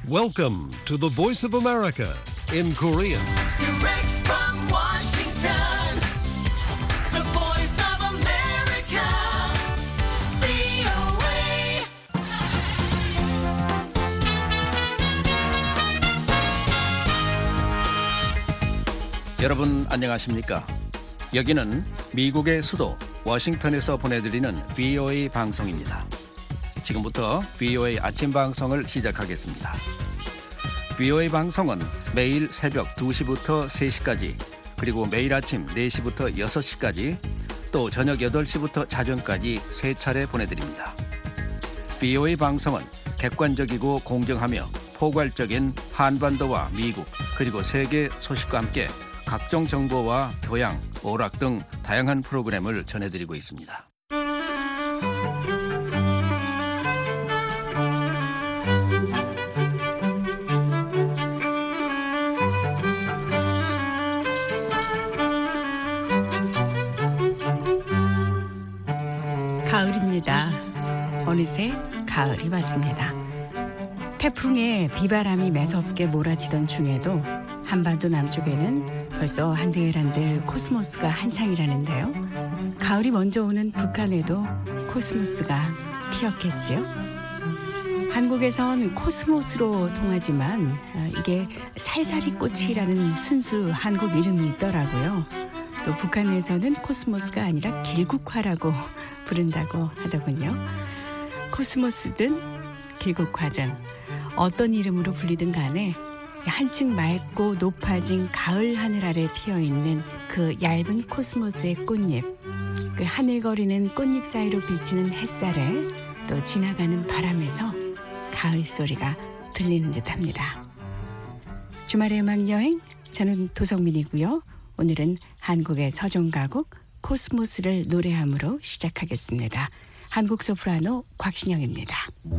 Welcome to the Voice of America in Korean. Direct from Washington, the voice of America, VOA. 여러분 안녕하십니까? 여기는 미국의 수도 워싱턴에서 보내드리는 VOA 방송입니다. 지금부터 VOA 아침 방송을 시작하겠습니다. VOA 방송은 매일 새벽 2시부터 3시까지, 그리고 매일 아침 4시부터 6시까지, 또 저녁 8시부터 자정까지 3차례 보내드립니다. VOA 방송은 객관적이고 공정하며 포괄적인 한반도와 미국 그리고 세계 소식과 함께 각종 정보와 교양, 오락 등 다양한 프로그램을 전해드리고 있습니다. 가을입니다. 어느새 가을이 왔습니다. 태풍에 비바람이 매섭게 몰아치던 중에도 한반도 남쪽에는 벌써 한들한들 코스모스가 한창이라는데요. 가을이 먼저 오는 북한에도 코스모스가 피었겠지요. 한국에선 코스모스로 통하지만 이게 살살이 꽃이라는 순수 한국 이름이 있더라고요. 또 북한에서는 코스모스가 아니라 길국화라고 부른다고 하더군요. 코스모스든 길국화든 어떤 이름으로 불리든 간에 한층 맑고 높아진 가을 하늘 아래 피어있는 그 얇은 코스모스의 꽃잎, 그 하늘거리는 꽃잎 사이로 비치는 햇살에 또 지나가는 바람에서 가을 소리가 들리는 듯합니다. 주말의 음악여행, 저는 도성민이고요. 오늘은 한국의 서정가곡 코스모스를 노래함으로 시작하겠습니다. 한국 소프라노 곽신영입니다.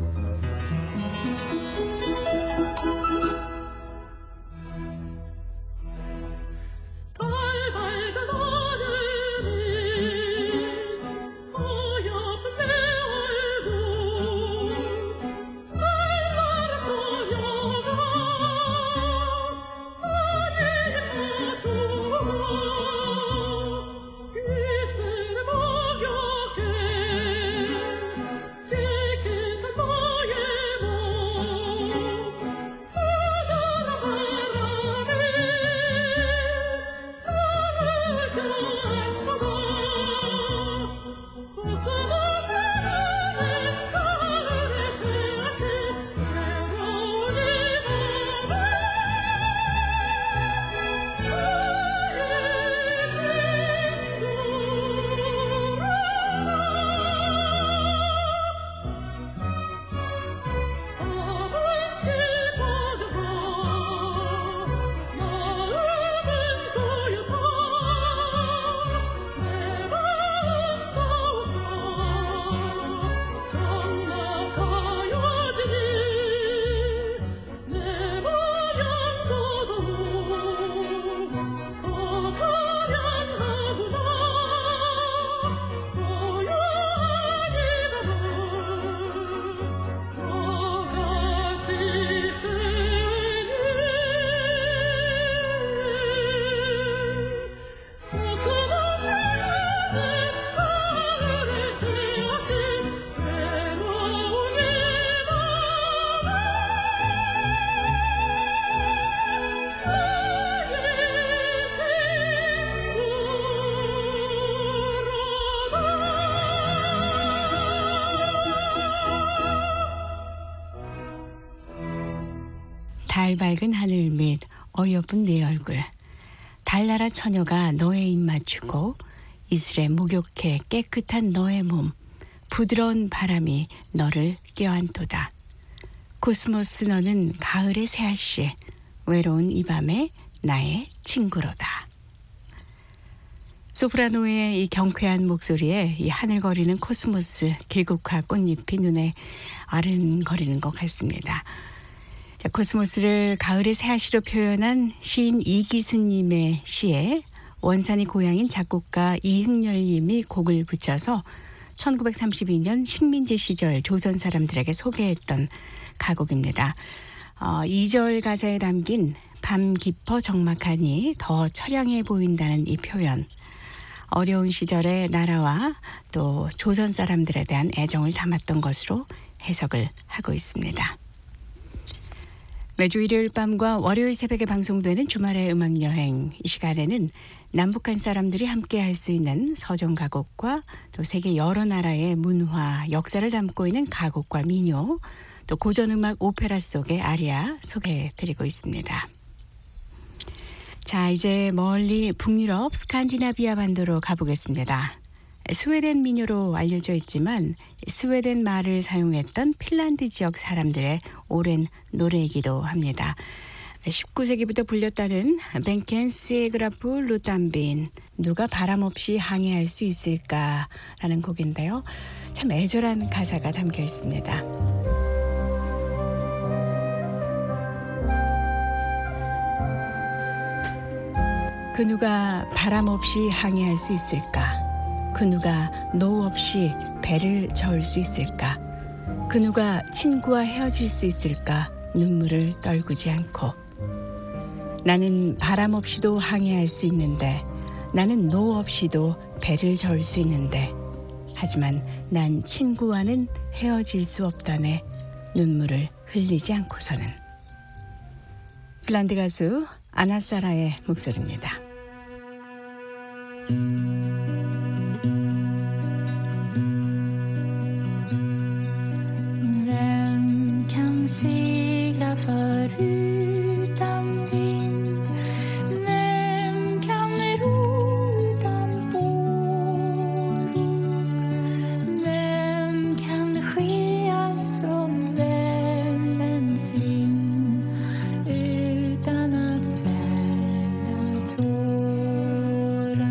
달 밝은 하늘 및 어여쁜 내 얼굴, 달나라 처녀가 너의 입 맞추고 이슬에 목욕해 깨끗한 너의 몸, 부드러운 바람이 너를 껴안도다. 코스모스 너는 가을의 새알씨, 외로운 이 밤에 나의 친구로다. 소프라노의 이 경쾌한 목소리에 이 하늘거리는 코스모스 길국화 꽃잎이 눈에 아른거리는 것 같습니다. 자, 코스모스를 가을의 새알씨로 표현한 시인 이기수님의 시에 원산이 고향인 작곡가 이흥렬님이 곡을 붙여서 1932년 식민지 시절 조선 사람들에게 소개했던 가곡입니다. 2절 가사에 담긴 밤 깊어 적막하니 더 처량해 보인다는 이 표현. 어려운 시절의 나라와 또 조선 사람들에 대한 애정을 담았던 것으로 해석을 하고 있습니다. 매주 일요일 밤과 월요일 새벽에 방송되는 주말의 음악여행. 이 시간에는 남북한 사람들이 함께 할 수 있는 서정 가곡과 또 세계 여러 나라의 문화, 역사를 담고 있는 가곡과 민요, 또 고전음악 오페라 속의 아리아 소개해드리고 있습니다. 자, 이제 멀리 북유럽 스칸디나비아 반도로 가보겠습니다. 스웨덴 민요로 알려져 있지만 스웨덴 말을 사용했던 핀란드 지역 사람들의 오랜 노래이기도 합니다. 19세기부터 불렸다는 벤켄스에그라프 루탄빈, 누가 바람 없이 항해할 수 있을까라는 곡인데요. 참 애절한 가사가 담겨 있습니다. 그 누가 바람 없이 항해할 수 있을까? 그 누가 노 없이 배를 저을 수 있을까? 그 누가 친구와 헤어질 수 있을까? 눈물을 떨구지 않고. 나는 바람 없이도 항해할 수 있는데, 나는 노 없이도 배를 저을 수 있는데, 하지만 난 친구와는 헤어질 수 없다네. 눈물을 흘리지 않고서는. 핀란드 가수 아나사라의 목소리입니다. Vem kan segla förutan vind? Vem kan ro utan båror? Vem kan skiljas från vännen sin utan att fälla tårar?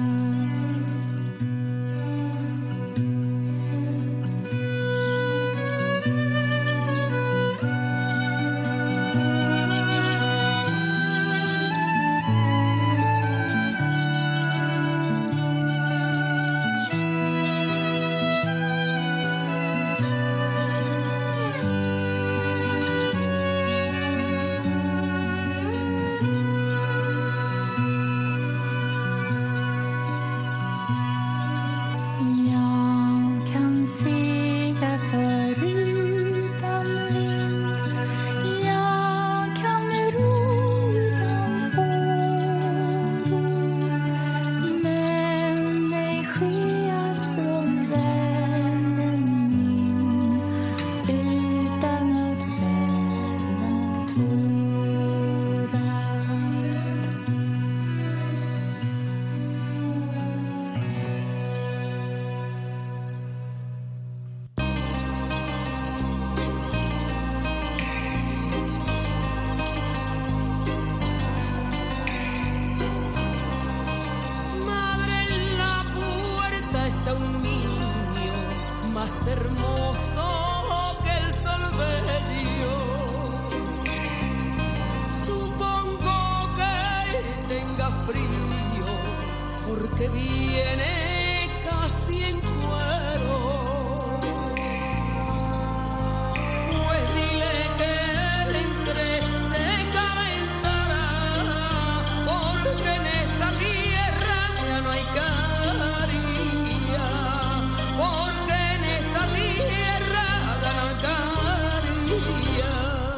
Jag kan segla förutan vind. Jag kan ro utan båror. Men ej skiljas från vännen min utan att fälla tårar. Madre, en la puerta está un niño más hermoso que el sol bello. Supongo que tenga frío porque viene casi en cuero. Pues dile que entre, se calentará, porque en esta tierra ya no hay caría, porque en esta tierra ya no hay caría.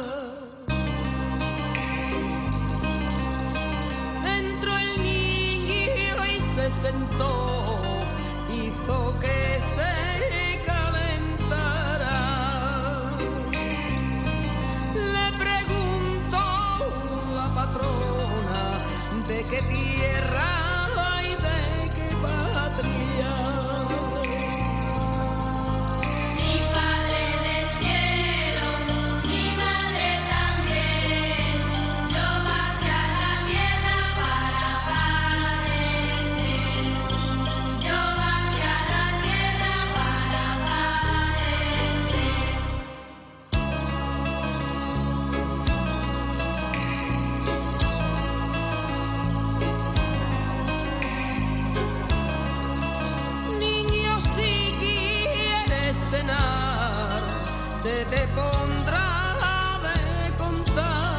Entró el niño y se sentó, hizo que se calentara. Le preguntó la patrona de qué tierra y de qué patria. Mi padre del cielo, mi madre también. Yo bajé a la tierra para padecer. Yo bajé a la tierra para padecer. Niño, si quieres cenar, se te pondrá de contar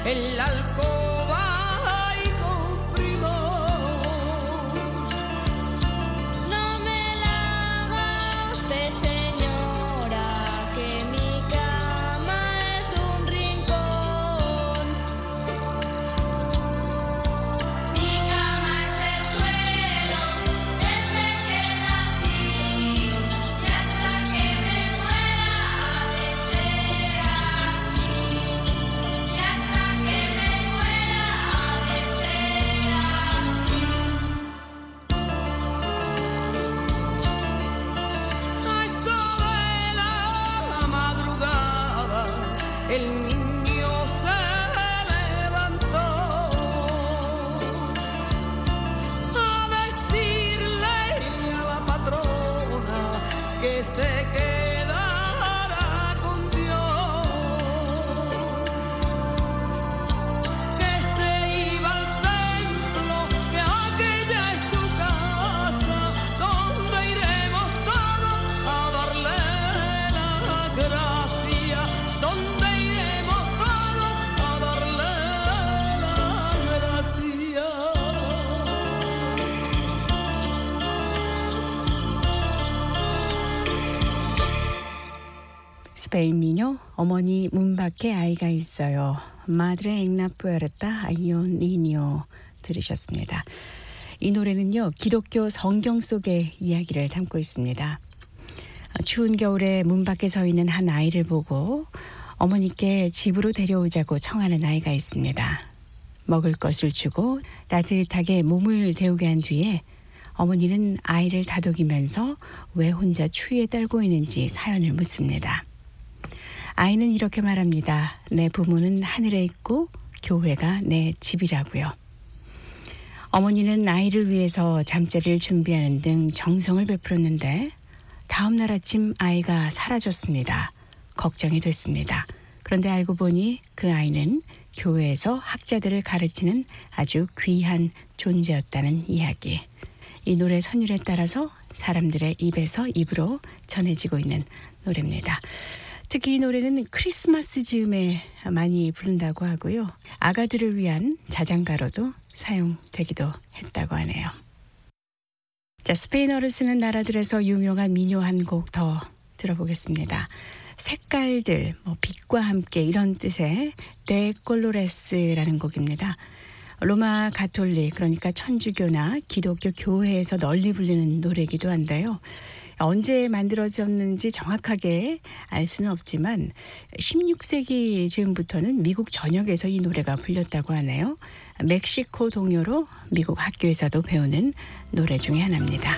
en la alcoba y comprimos. No me la haga usted, señora, que mi cama es un rincón. Mi cama es el suelo desde que nací y hasta que me muera ha de ser así. Y hasta que me muera ha de ser así. A eso de la madrugada el niño se levantó a decirle a la patrona que se quedara con Dios, que se iba al templo, que aquella es su casa, donde iremos todos a darle la gracia, donde iremos todos a darle la gracia. 스페인 민요 어머니 문 밖에 아이가 있어요. 마드레 앵나 뿌에르타 아이오 니뇨 들으셨습니다. 이 노래는요 기독교 성경 속의 이야기를 담고 있습니다. 추운 겨울에 문 밖에 서 있는 한 아이를 보고 어머니께 집으로 데려오자고 청하는 아이가 있습니다. 먹을 것을 주고 따뜻하게 몸을 데우게 한 뒤에 어머니는 아이를 다독이면서 왜 혼자 추위에 떨고 있는지 사연을 묻습니다. 아이는 이렇게 말합니다. 내 부모는 하늘에 있고 교회가 내 집이라고요. 어머니는 아이를 위해서 잠자리를 준비하는 등 정성을 베풀었는데 다음 날 아침 아이가 사라졌습니다. 걱정이 됐습니다. 그런데 알고 보니 그 아이는 교회에서 학자들을 가르치는 아주 귀한 존재였다는 이야기. 이 노래 선율에 따라서 사람들의 입에서 입으로 전해지고 있는 노래입니다. 특히 이 노래는 크리스마스 즈음에 많이 부른다고 하고요. 아가들을 위한 자장가로도 사용되기도 했다고 하네요. 자, 스페인어를 쓰는 나라들에서 유명한 민요 한 곡 더 들어보겠습니다. 색깔들, 빛과 함께 이런 뜻의 데 콜로레스라는 곡입니다. 로마 가톨릭, 그러니까 천주교나 기독교 교회에서 널리 불리는 노래이기도 한데요. 언제 만들어졌는지 정확하게 알 수는 없지만 16세기 즈음부터는 미국 전역에서 이 노래가 불렸다고 하네요. 멕시코 동요로 미국 학교에서도 배우는 노래 중에 하나입니다.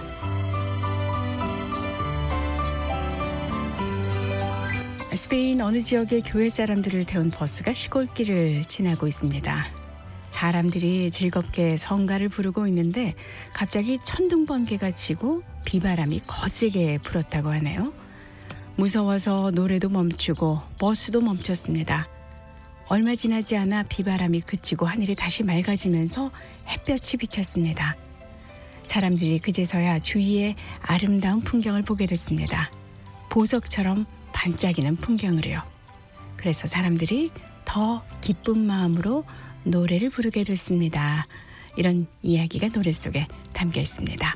스페인 어느 지역의 교회 사람들을 태운 버스가 시골길을 지나고 있습니다. 사람들이 즐겁게 성가를 부르고 있는데 갑자기 천둥번개가 치고 비바람이 거세게 불었다고 하네요. 무서워서 노래도 멈추고 버스도 멈췄습니다. 얼마 지나지 않아 비바람이 그치고 하늘이 다시 맑아지면서 햇볕이 비쳤습니다. 사람들이 그제서야 주위의 아름다운 풍경을 보게 됐습니다. 보석처럼 반짝이는 풍경을요. 그래서 사람들이 더 기쁜 마음으로 노래를 부르게 됐습니다. 이런 이야기가 노래 속에 담겨 있습니다.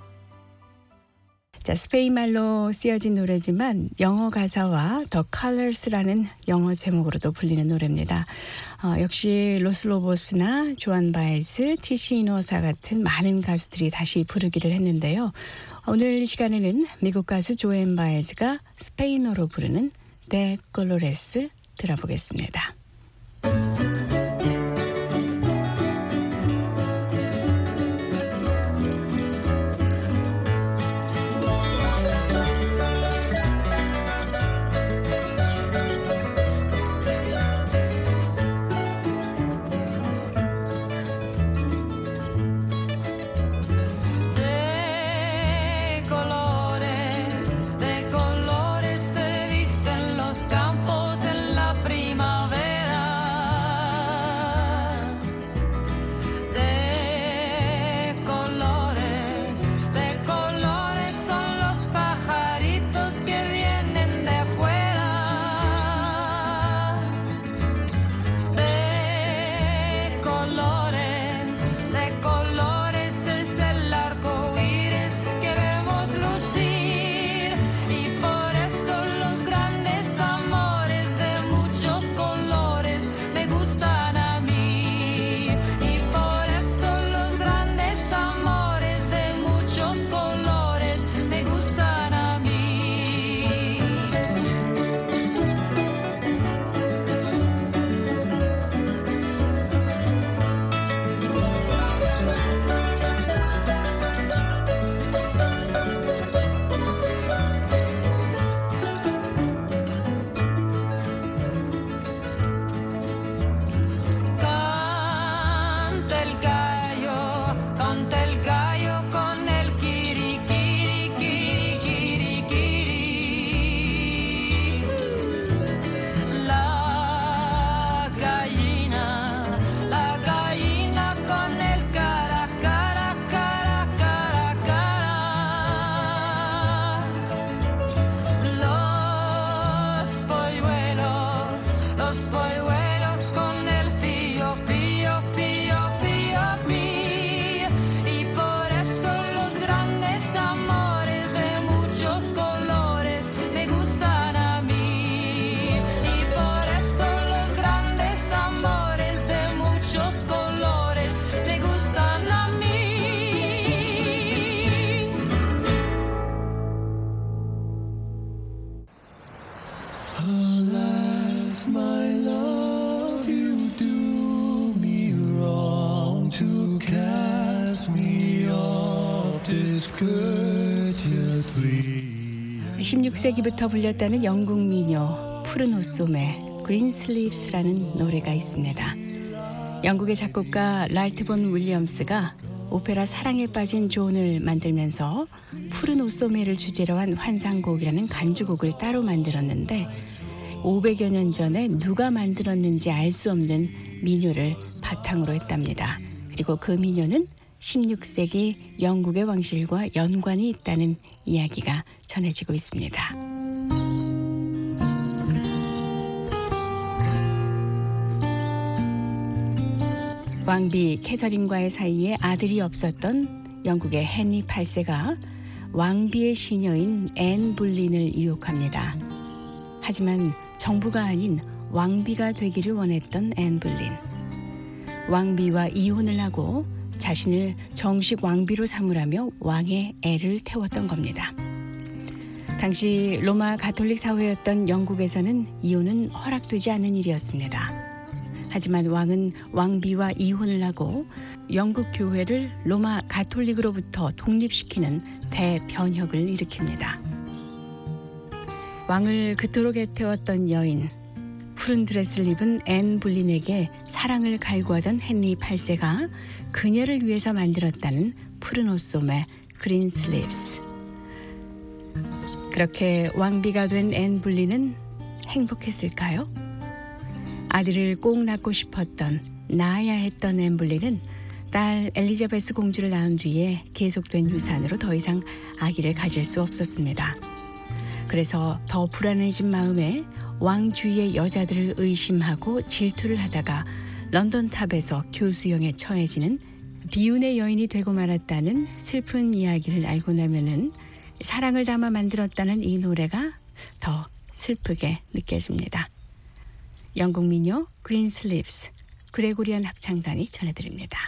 자, 스페인 말로 쓰여진 노래지만 영어 가사와 The Colors라는 영어 제목으로도 불리는 노래입니다. 역시 로스 로보스나 조안 바에즈, 티시 이노사 같은 많은 가수들이 다시 부르기를 했는데요. 오늘 시간에는 미국 가수 조엔 바에즈가 스페인어로 부르는 데 콜로레스 들어보겠습니다. De colores se visten los campos en la primavera. los polluelos con el pío, pío, pío, pío, pío. Y por eso los grandes amores de muchos colores me gustan a mí. Y por eso los grandes amores de muchos colores me gustan a mí. Alas, my love, you do me wrong to cast me off discourteously. 16세기부터 불렸다는 영국 민요 푸른 옷소매 그린 슬립스라는 노래가 있습니다. 영국의 작곡가 랄트 본 윌리엄스가 오페라 사랑에 빠진 존을 만들면서 푸른 옷소매를 주제로 한 환상곡이라는 간주곡을 따로 만들었는데 500여 년 전에 누가 만들었는지 알 수 없는 민요를 바탕으로 했답니다. 그리고 그 민요는 16세기 영국의 왕실과 연관이 있다는 이야기가 전해지고 있습니다. 왕비 캐서린과의 사이에 아들이 없었던 영국의 헨리 8세가 왕비의 시녀인 앤 볼린을 유혹합니다. 하지만 정부가 아닌 왕비가 되기를 원했던 앤 볼린. 왕비와 이혼을 하고 자신을 정식 왕비로 삼으라며 왕의 애를 태웠던 겁니다. 당시 로마 가톨릭 사회였던 영국에서는 이혼은 허락되지 않는 일이었습니다. 하지만 왕은 왕비와 이혼을 하고 영국 교회를 로마 가톨릭으로부터 독립시키는 대변혁을 일으킵니다. 왕을 그토록 애태웠던 여인, 푸른 드레스를 입은 앤 볼린에게 사랑을 갈구하던 헨리 8세가 그녀를 위해서 만들었다는 푸른 옷소매 그린 슬립스. 그렇게 왕비가 된 앤 볼린은 행복했을까요? 아들을 꼭 낳고 싶었던, 낳아야 했던 앤 볼린은 딸 엘리자베스 공주를 낳은 뒤에 계속된 유산으로 더 이상 아기를 가질 수 없었습니다. 그래서 더 불안해진 마음에 왕 주위의 여자들을 의심하고 질투를 하다가 런던 탑에서 교수형에 처해지는 비운의 여인이 되고 말았다는 슬픈 이야기를 알고 나면은 사랑을 담아 만들었다는 이 노래가 더 슬프게 느껴집니다. 영국 민요 그린 슬립스 그레고리안 합창단이 전해드립니다.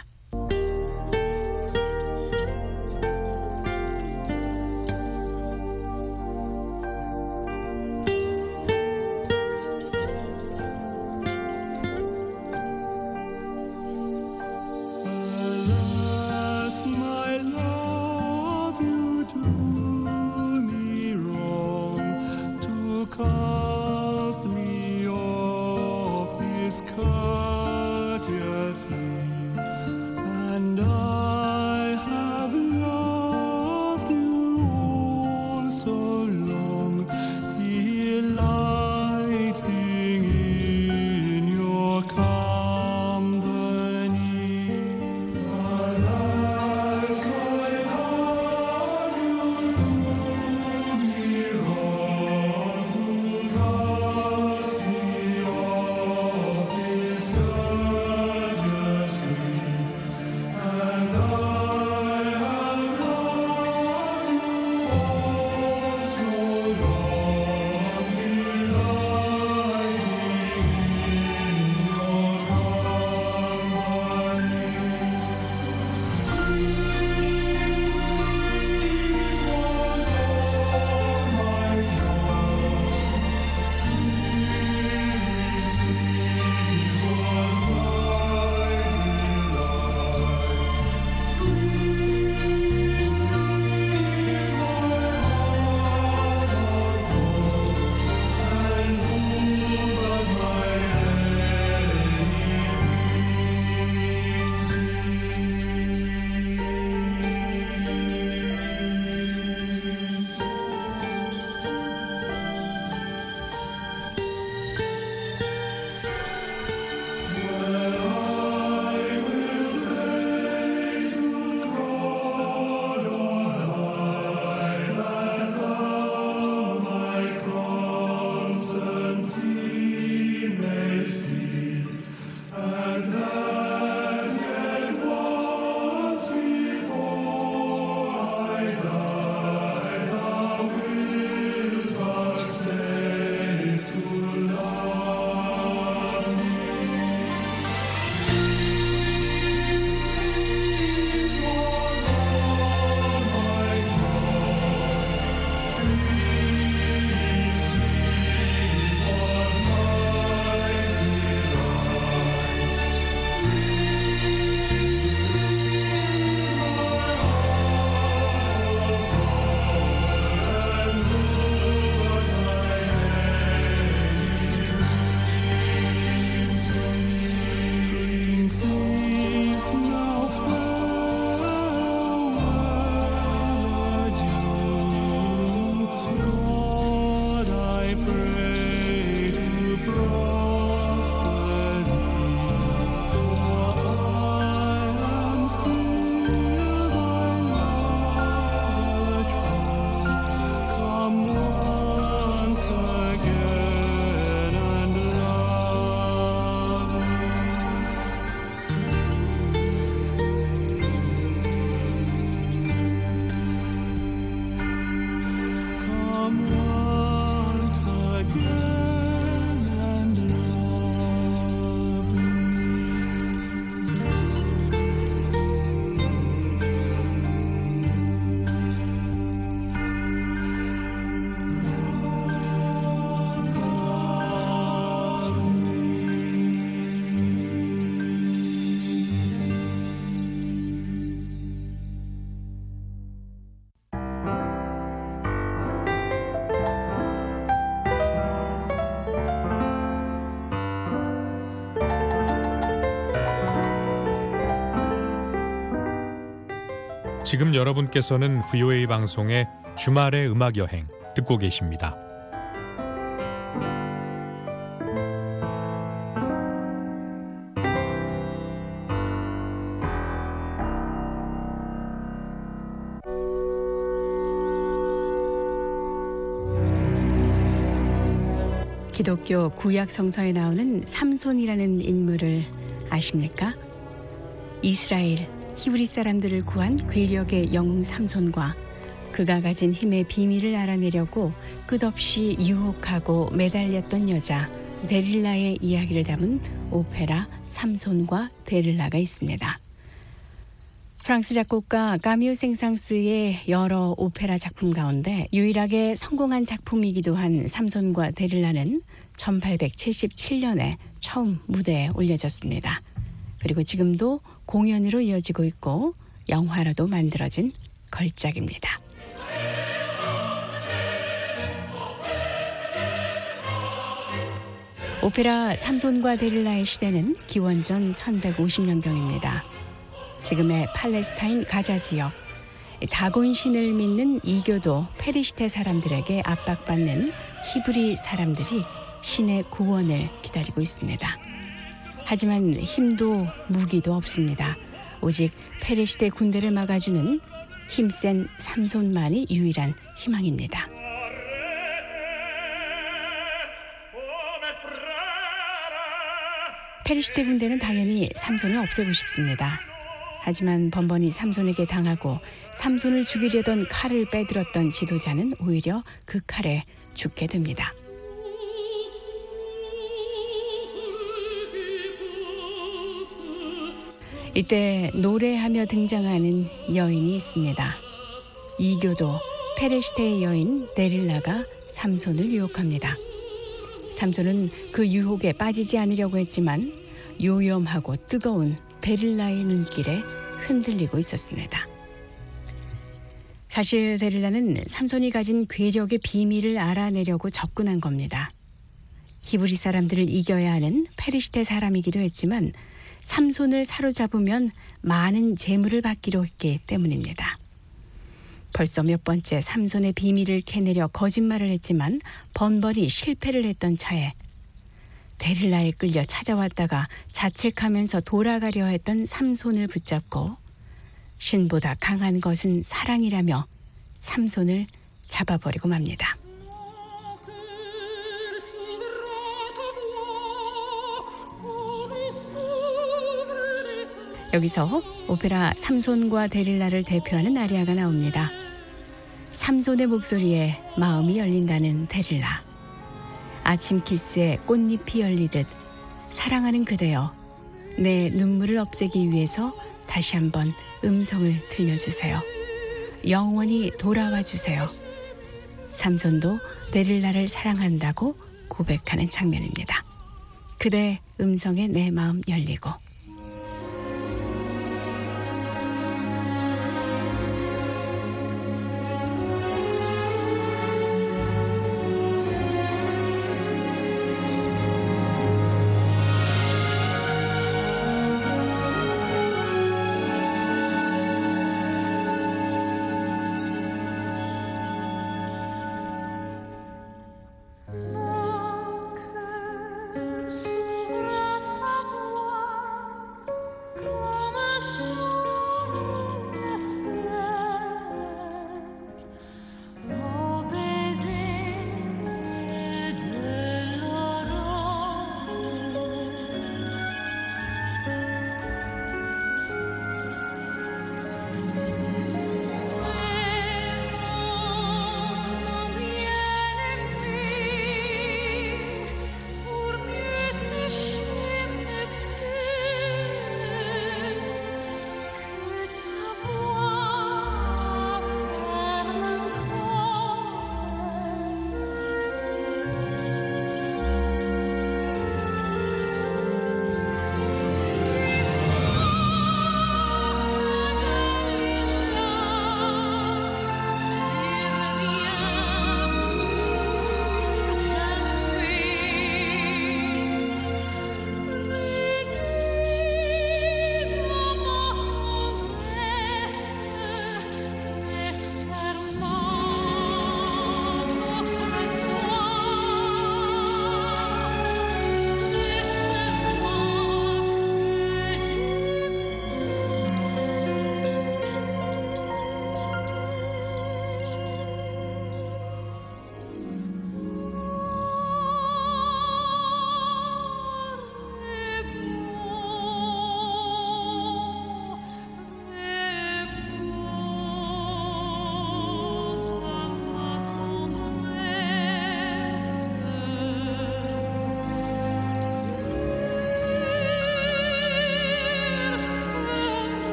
Alas, my love, you do me wrong to cast me off discourteously. 지금 여러분께서는 VOA 방송의 주말의 음악 여행 듣고 계십니다. 기독교 구약 성서에 나오는 삼손이라는 인물을 아십니까? 이스라엘 히브리 사람들을 구한 괴력의 영웅 삼손과 그가 가진 힘의 비밀을 알아내려고 끝없이 유혹하고 매달렸던 여자 데릴라의 이야기를 담은 오페라 삼손과 데릴라가 있습니다. 프랑스 작곡가 까뮤 생상스의 여러 오페라 작품 가운데 유일하게 성공한 작품이기도 한 삼손과 데릴라는 1877년에 처음 무대에 올려졌습니다. 그리고 지금도 공연으로 이어지고 있고 영화로도 만들어진 걸작입니다. 오페라 삼손과 데릴라의 시대는 기원전 1150년경입니다. 지금의 팔레스타인 가자 지역, 다곤 신을 믿는 이교도 페리시테 사람들에게 압박받는 히브리 사람들이 신의 구원을 기다리고 있습니다. 하지만 힘도 무기도 없습니다. 오직 페리시테 군대를 막아주는 힘센 삼손만이 유일한 희망입니다. 페리시테 군대는 당연히 삼손을 없애고 싶습니다. 하지만 번번이 삼손에게 당하고 삼손을 죽이려던 칼을 빼들었던 지도자는 오히려 그 칼에 죽게 됩니다. 이때 노래하며 등장하는 여인이 있습니다. 이교도 페레시테의 여인 데릴라가 삼손을 유혹합니다. 삼손은 그 유혹에 빠지지 않으려고 했지만 요염하고 뜨거운 데릴라의 눈길에 흔들리고 있었습니다. 사실 데릴라는 삼손이 가진 괴력의 비밀을 알아내려고 접근한 겁니다. 히브리 사람들을 이겨야 하는 페리시테 사람이기도 했지만 삼손을 사로잡으면 많은 재물을 받기로 했기 때문입니다. 벌써 몇 번째 삼손의 비밀을 캐내려 거짓말을 했지만 번번이 실패를 했던 차에 데릴라에 끌려 찾아왔다가 자책하면서 돌아가려 했던 삼손을 붙잡고 신보다 강한 것은 사랑이라며 삼손을 잡아버리고 맙니다. 여기서 오페라 삼손과 데릴라를 대표하는 아리아가 나옵니다. 삼손의 목소리에 마음이 열린다는 데릴라. 아침 키스에 꽃잎이 열리듯 사랑하는 그대여, 내 눈물을 없애기 위해서 다시 한번 음성을 들려주세요. 영원히 돌아와 주세요. 삼손도 데릴라를 사랑한다고 고백하는 장면입니다. 그대 음성에 내 마음 열리고. Quel souffre ta voix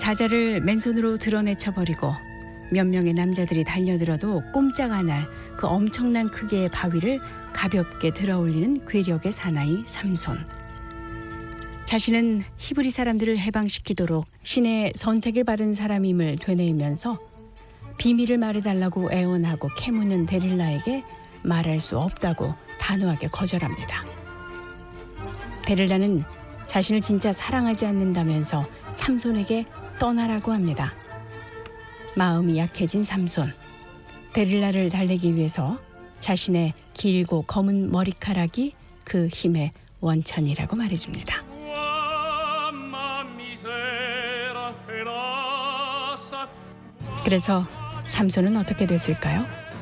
사자를 맨손으로 드러내쳐 버리고 몇 명의 남자들이 달려들어도 꼼짝 안 할 그 엄청난 크기의 바위를 가볍게 들어올리는 괴력의 사나이 삼손. 자신은 히브리 사람들을 해방시키도록 신의 선택을 받은 사람임을 되뇌이면서 비밀을 말해달라고 애원하고 캐묻는 데릴라에게 말할 수 없다고 단호하게 거절합니다. 데릴라는 자신을 진짜 사랑하지 않는다면서 삼손에게 떠나라고 합니다. 마음이 약해진 삼손. 데릴라를 달래기 위해서 자신의 길고 검은 머리카락이 그 힘의 원천이라고 말해줍니다. 그래서 삼손은 어떻게 됐을까요?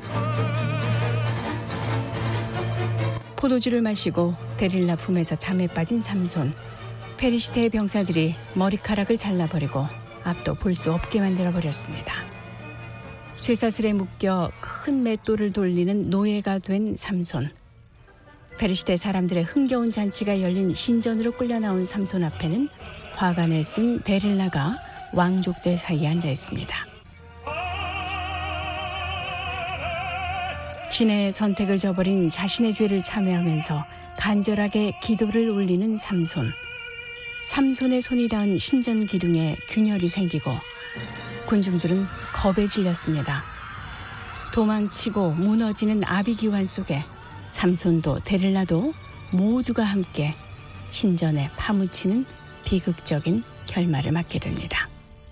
포도주를 마시고 데릴라 품에서 잠에 빠진 삼손. 페리시테의 병사들이 머리카락을 잘라버리고 앞도 볼 수 없게 만들어버렸습니다. 쇠사슬에 묶여 큰 맷돌을 돌리는 노예가 된 삼손. 페리시테 사람들의 흥겨운 잔치가 열린 신전으로 끌려 나온 삼손 앞에는 화관을 쓴 데릴라가 왕족들 사이에 앉아 있습니다. 신의 선택을 저버린 자신의 죄를 참회하면서 간절하게 기도를 올리는 삼손. 삼손의 손이 닿은 신전 기둥에 균열이 생기고 군중들은 겁에 질렸습니다. 도망치고 무너지는 아비규환 속에 삼손도 데릴라도 모두가 함께 신전에 파묻히는 비극적인 결말을 맞게 됩니다.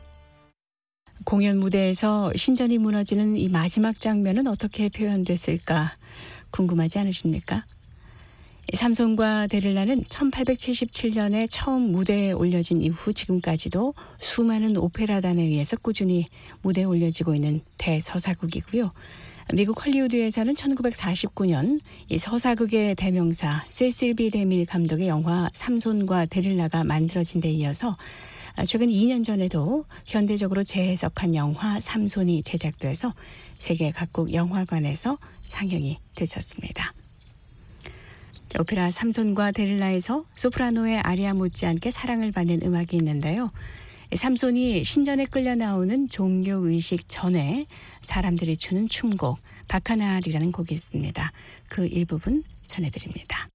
공연 무대에서 신전이 무너지는 이 마지막 장면은 어떻게 표현됐을까 궁금하지 않으십니까? 삼손과 데릴라는 1877년에 처음 무대에 올려진 이후 지금까지도 수많은 오페라단에 의해서 꾸준히 무대에 올려지고 있는 대서사극이고요. 미국 헐리우드에서는 1949년 이 서사극의 대명사 세실 B 데밀 감독의 영화 삼손과 데릴라가 만들어진 데 이어서 최근 2년 전에도 현대적으로 재해석한 영화 삼손이 제작돼서 세계 각국 영화관에서 상영이 됐었습니다. 오페라 삼손과 데릴라에서 소프라노의 아리아 못지않게 사랑을 받는 음악이 있는데요. 삼손이 신전에 끌려 나오는 종교의식 전에 사람들이 추는 춤곡 바카날이라는 곡이 있습니다. 그 일부분 전해드립니다.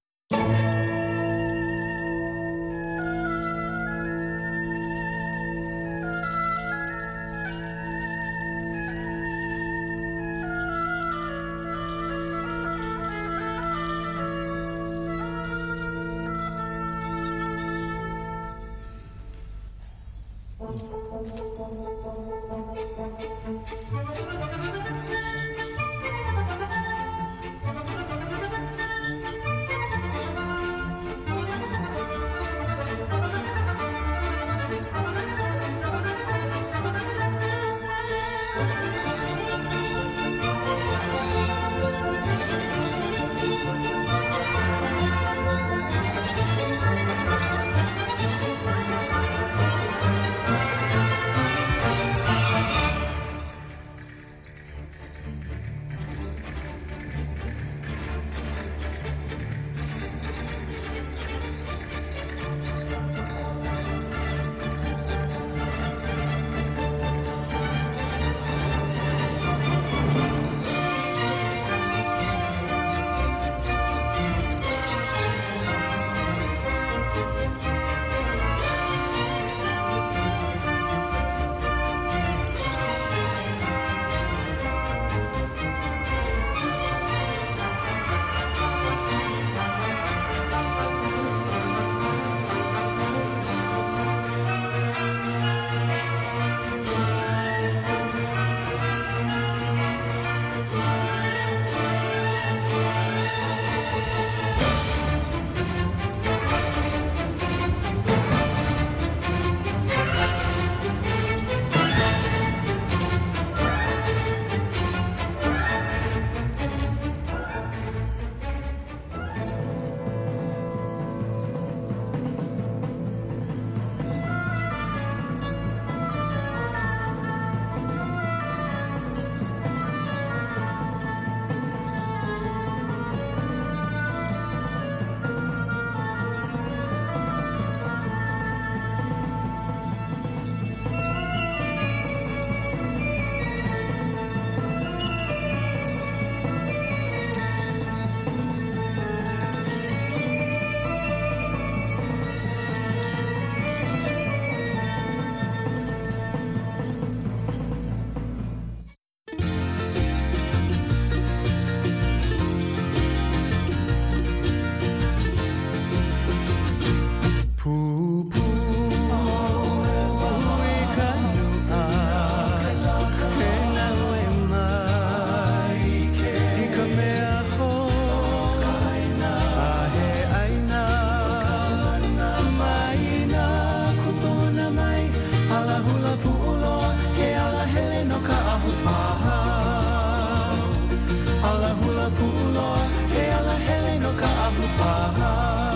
ala hula puloa he ala hele no ka ahupaha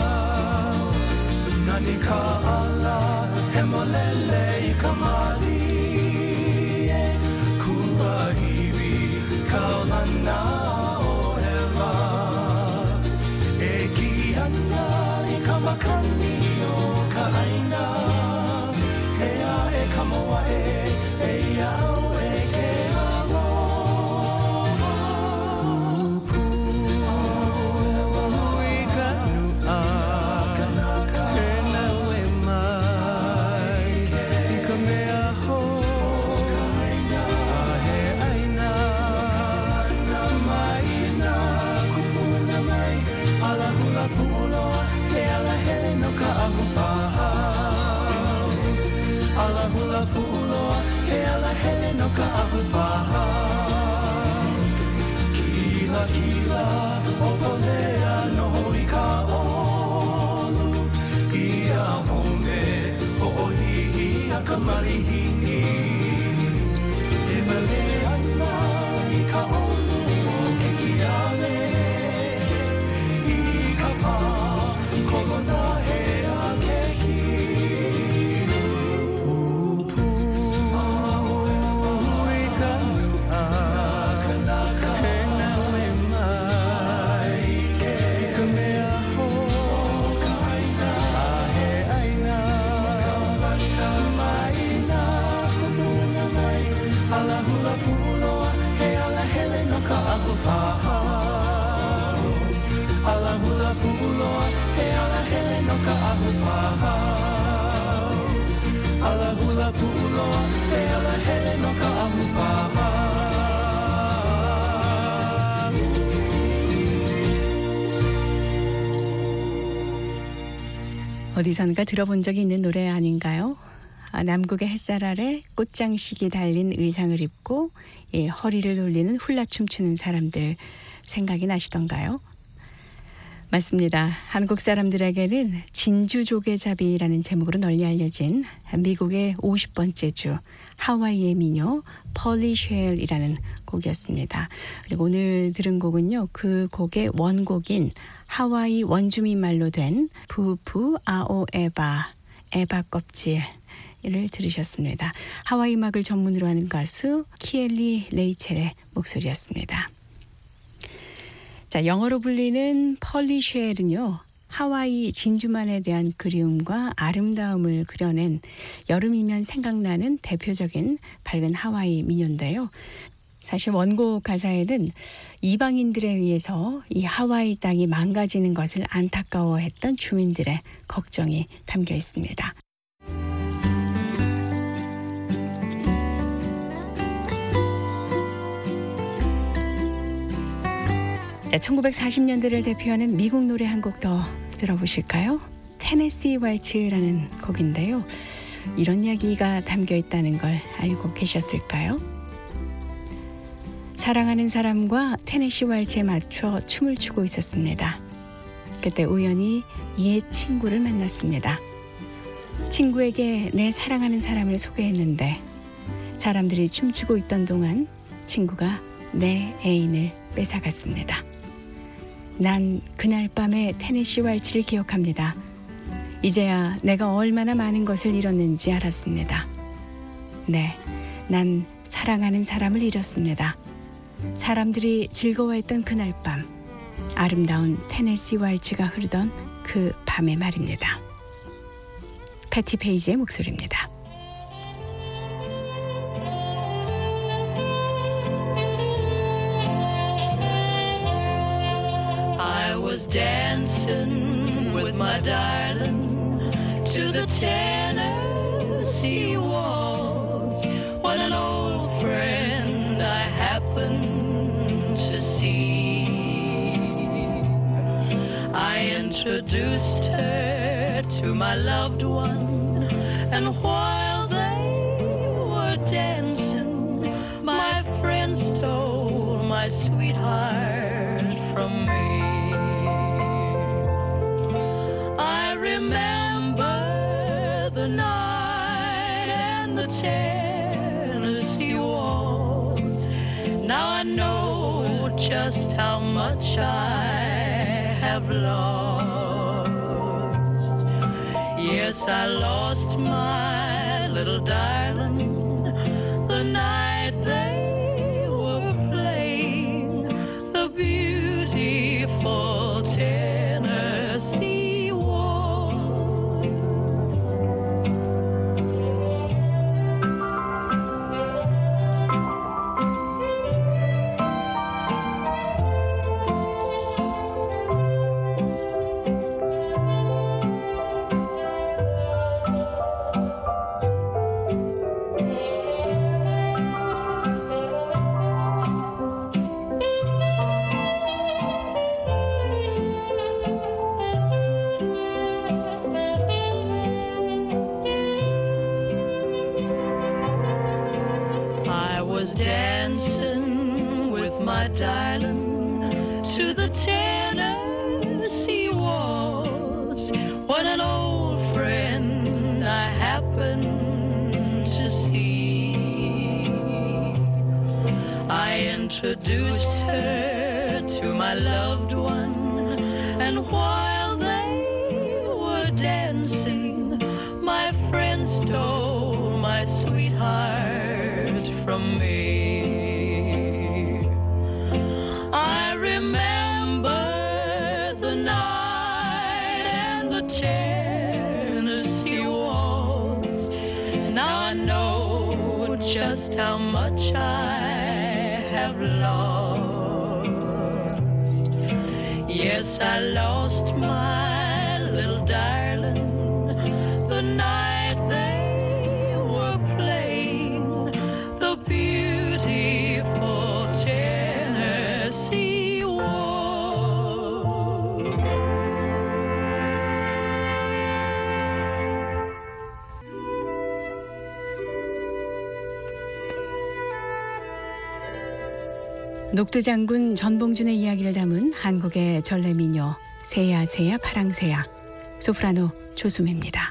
nani ka ala he molele I ka mali kua hiwi kaulana o hewa e ki ana I ka makani o ka aina he a e ka moa e iau e ke aloha pupu I ka nua he naue mai I ka mea ho a he aina mai na kupuna mai ala hula puloa he ala hele no ka ahupaha ala hula puloa he ala hele no ka ahupaha kila kila o kolea no hoi ka olu ia home o ohihi a ka marihini e mele ana I ka olu o ke kiale I ka pā kolona he a kehi pupu I ka nua he naue mai I ka mea ho a he aina mai na kupuna mai ala hula puloa he ala hele no ka ahupaha ala hula puloa he ala hele no ka ahupaha ala hula puloa he ala hele no ka ahupaha 어디선가 들어본 적이 있는 노래 아닌가요? 남극의 햇살 아래 꽃장식이 달린 의상을 입고 허리를 돌리는 훌라 춤추는 사람들 생각이 나시던가요? 맞습니다. 한국 사람들에게는 진주조개잡이라는 제목으로 널리 알려진 미국의 50번째 주 하와이의 민요 폴리쉘이라는 곡이었습니다. 그리고 오늘 들은 곡은요. 그 곡의 원곡인 하와이 원주민 말로 된 부부 아오 에바 껍질을 들으셨습니다. 하와이 음악을 전문으로 하는 가수 키엘리 레이첼의 목소리였습니다. 자, 영어로 불리는 폴리쉘은요. 하와이 진주만에 대한 그리움과 아름다움을 그려낸 여름이면 생각나는 대표적인 밝은 하와이 민요인데요. 사실 원곡 가사에는 이방인들에 의해서 이 하와이 땅이 망가지는 것을 안타까워했던 주민들의 걱정이 담겨 있습니다. 자, 1940년대를 대표하는 미국 노래 한 곡 더 들어보실까요? 테네시 왈츠라는 곡인데요. 이런 이야기가 담겨 있다는 걸 알고 계셨을까요? 사랑하는 사람과 테네시 왈츠에 맞춰 춤을 추고 있었습니다. 그때 우연히 옛 친구를 만났습니다. 친구에게 내 사랑하는 사람을 소개했는데 사람들이 춤추고 있던 동안 친구가 내 애인을 뺏어갔습니다. 난 그날 밤의 테네시 왈츠를 기억합니다. 이제야 내가 얼마나 많은 것을 잃었는지 알았습니다. 네, 난 사랑하는 사람을 잃었습니다. 사람들이 즐거워했던 그날 밤, 아름다운 테네시 왈츠가 흐르던 그 밤의 말입니다. 패티 페이지의 목소리입니다. I was dancing with my darling to the Tennessee waltz when an old friend I happened to see. I introduced her to my loved one, and while they were dancing, my friend stole my sweetheart from me. I remember the night and the Tennessee waltz. Now I know just how much I have lost. Yes, I lost my little darling the night they were playing the beautiful Tennessee waltz. I was dancing with my darling to the Tennessee waltz when an old friend I happened to see. I introduced her to my loved one, and while they were dancing, my friend stole my sweetheart from me. I remember the night and the Tennessee waltz. Now I know just how much I have lost. Yes, I lost my little darling the night they were playing the beautiful Tennessee waltz. 녹두장군 전봉준의 이야기를 담은 한국의 전래민요 새야 새야 파랑새야 소프라노 조수미입니다.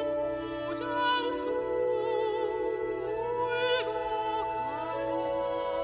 청부장수 울고 가요.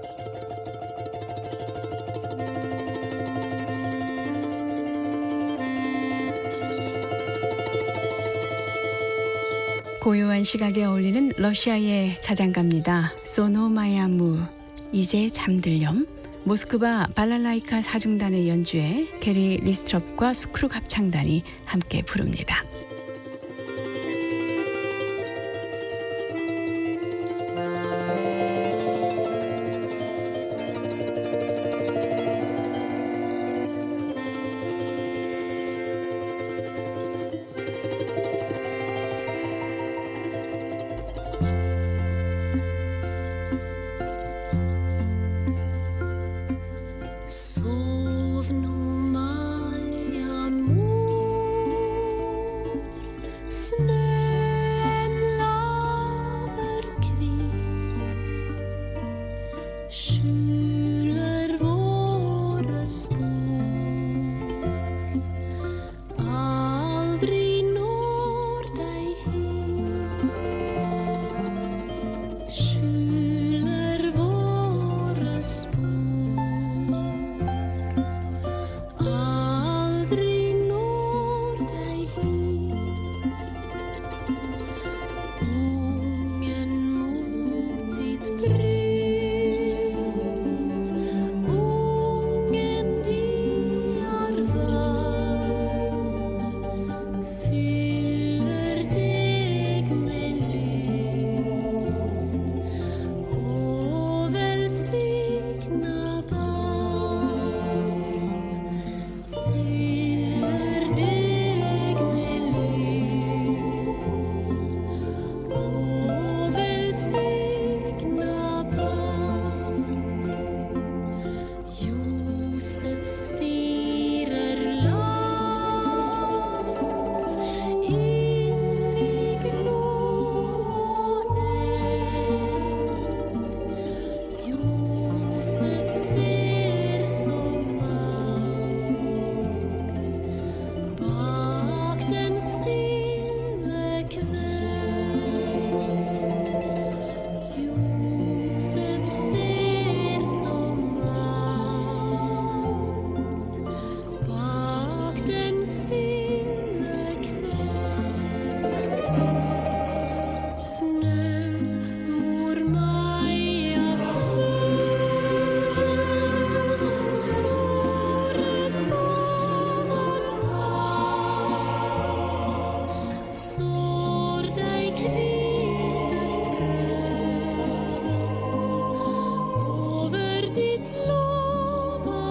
고요한 시각에 어울리는 러시아의 자장가입니다. 소노마야무, 이제 잠들렴. 모스크바 발랄라이카 사중단의 연주에 게리 리스트롭과 수크룩 합창단이 함께 부릅니다. Sov nu maja mor, snön laver kvitt, skjuler våra spår, aldrig når dig hit, skjuler våra spår. Aldrig når dig hit, ungen mot ditt bröst, ungen diar varm, fyller dig med lust och välsigna barn. Fyller dig med lust och välsigna barn. Josef stirrar långt in i grå eld. Josef ser så mörkt bak den stilla kväll. Josef ser så mörkt bak den stilla kväll. Snömor Majas store sommarens hav sår dig kvite frö över ditt lova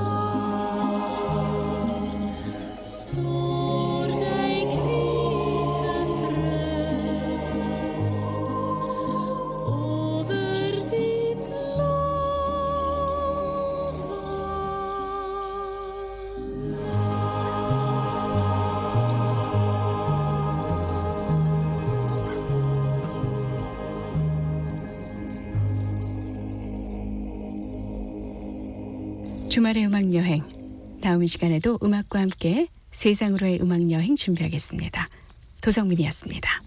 land. Sår dig kvite frö över ditt 주말의 음악 여행. 다음 시간에도 음악과 함께 세상으로의 음악 여행 준비하겠습니다. 도성민이었습니다.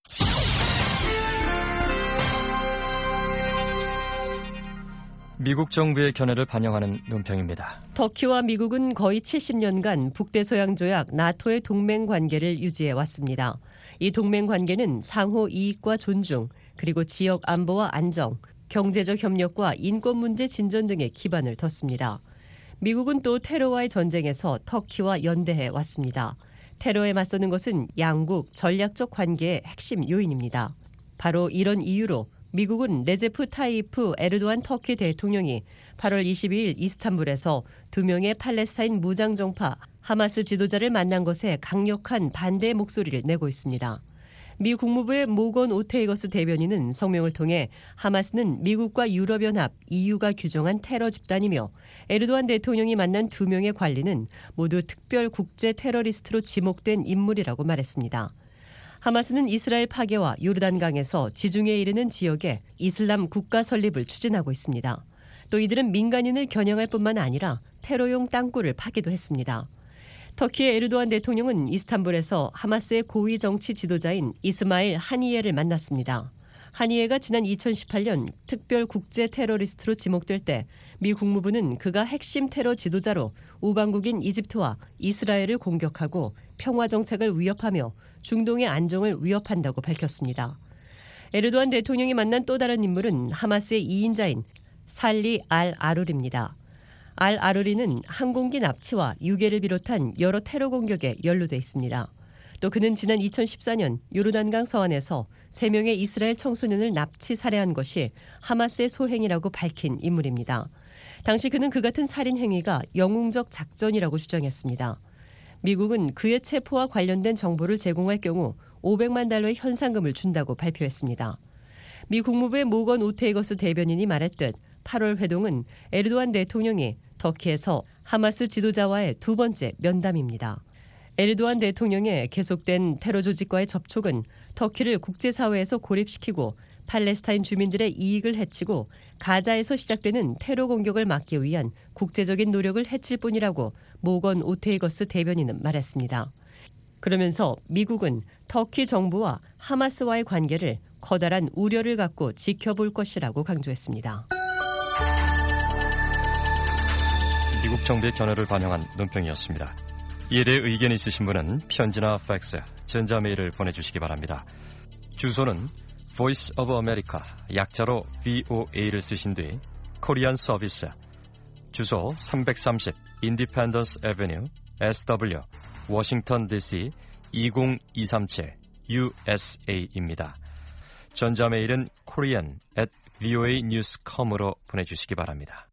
미국 정부의 견해를 반영하는 논평입니다. 터키와 미국은 거의 70년간 북대서양조약 나토의 동맹 관계를 유지해 왔습니다. 이 동맹 관계는 상호 이익과 존중, 그리고 지역 안보와 안정, 경제적 협력과 인권 문제 진전 등에 기반을 뒀습니다. 미국은 또 테러와의 전쟁에서 터키와 연대해 왔습니다. 테러에 맞서는 것은 양국 전략적 관계의 핵심 요인입니다. 바로 이런 이유로 미국은 레제프 타이프 에르도안 터키 대통령이 8월 22일 이스탄불에서 2명의 팔레스타인 무장정파 하마스 지도자를 만난 것에 강력한 반대의 목소리를 내고 있습니다. 미 국무부의 모건 오테이거스 대변인은 성명을 통해 하마스는 미국과 유럽연합, EU가 규정한 테러 집단이며 에르도안 대통령이 만난 2명의 관리는 모두 특별 국제 테러리스트로 지목된 인물이라고 말했습니다. 하마스는 이스라엘 파괴와 요르단강에서 지중해에 이르는 지역에 이슬람 국가 설립을 추진하고 있습니다. 또 이들은 민간인을 겨냥할 뿐만 아니라 테러용 땅굴을 파기도 했습니다. 터키의 에르도안 대통령은 이스탄불에서 하마스의 고위 정치 지도자인 이스마일 하니예를 만났습니다. 하니에가 지난 2018년 특별 국제 테러리스트로 지목될 때 미 국무부는 그가 핵심 테러 지도자로 우방국인 이집트와 이스라엘을 공격하고 평화 정착을 위협하며 중동의 안정을 위협한다고 밝혔습니다. 에르도안 대통령이 만난 또 다른 인물은 하마스의 2인자인 살리 알 아루리입니다. 알 아루리는 항공기 납치와 유괴를 비롯한 여러 테러 공격에 연루돼 있습니다. 또 그는 지난 2014년 요르단강 서안에서 3명의 이스라엘 청소년을 납치 살해한 것이 하마스의 소행이라고 밝힌 인물입니다. 당시 그는 그 같은 살인 행위가 영웅적 작전이라고 주장했습니다. 미국은 그의 체포와 관련된 정보를 제공할 경우 500만 달러의 현상금을 준다고 발표했습니다. 미 국무부의 모건 오테이거스 대변인이 말했듯 8월 회동은 에르도안 대통령이 터키에서 하마스 지도자와의 두 번째 면담입니다. 에르도안 대통령의 계속된 테러 조직과의 접촉은 터키를 국제사회에서 고립시키고 팔레스타인 주민들의 이익을 해치고 가자에서 시작되는 테러 공격을 막기 위한 국제적인 노력을 해칠 뿐이라고 모건 오테이거스 대변인은 말했습니다. 그러면서 미국은 터키 정부와 하마스와의 관계를 커다란 우려를 갖고 지켜볼 것이라고 강조했습니다. 미국 정부의 견해를 반영한 논평이었습니다. 이에 대해 의견 있으신 분은 편지나 팩스, 전자메일을 보내주시기 바랍니다. 주소는 Voice of America, 약자로 VOA를 쓰신 뒤 코리안 서비스, 주소 330 Independence Avenue, SW, 워싱턴 DC 20237 USA입니다. 전자메일은 korean@voanews.com으로 보내주시기 바랍니다.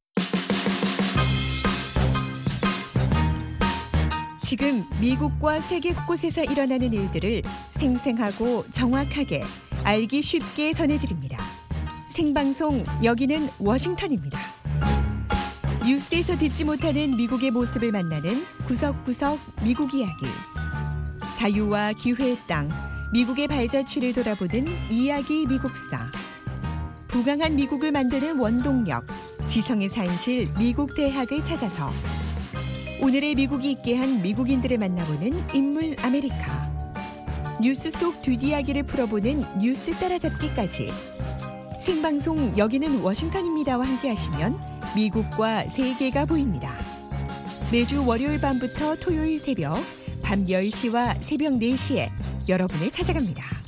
지금 미국과 세계 곳곳에서 일어나는 일들을 생생하고 정확하게 알기 쉽게 전해드립니다. 생방송 여기는 워싱턴입니다. 뉴스에서 듣지 못하는 미국의 모습을 만나는 구석구석 미국 이야기. 자유와 기회의 땅, 미국의 발자취를 돌아보는 이야기 미국사. 부강한 미국을 만드는 원동력, 지성의 산실 미국 대학을 찾아서 오늘의 미국이 있게 한 미국인들을 만나보는 인물 아메리카. 뉴스 속 뒷이야기를 풀어보는 뉴스 따라잡기까지. 생방송 여기는 워싱턴입니다와 함께하시면 미국과 세계가 보입니다. 매주 월요일 밤부터 토요일 새벽, 밤 10시와 새벽 4시에 여러분을 찾아갑니다.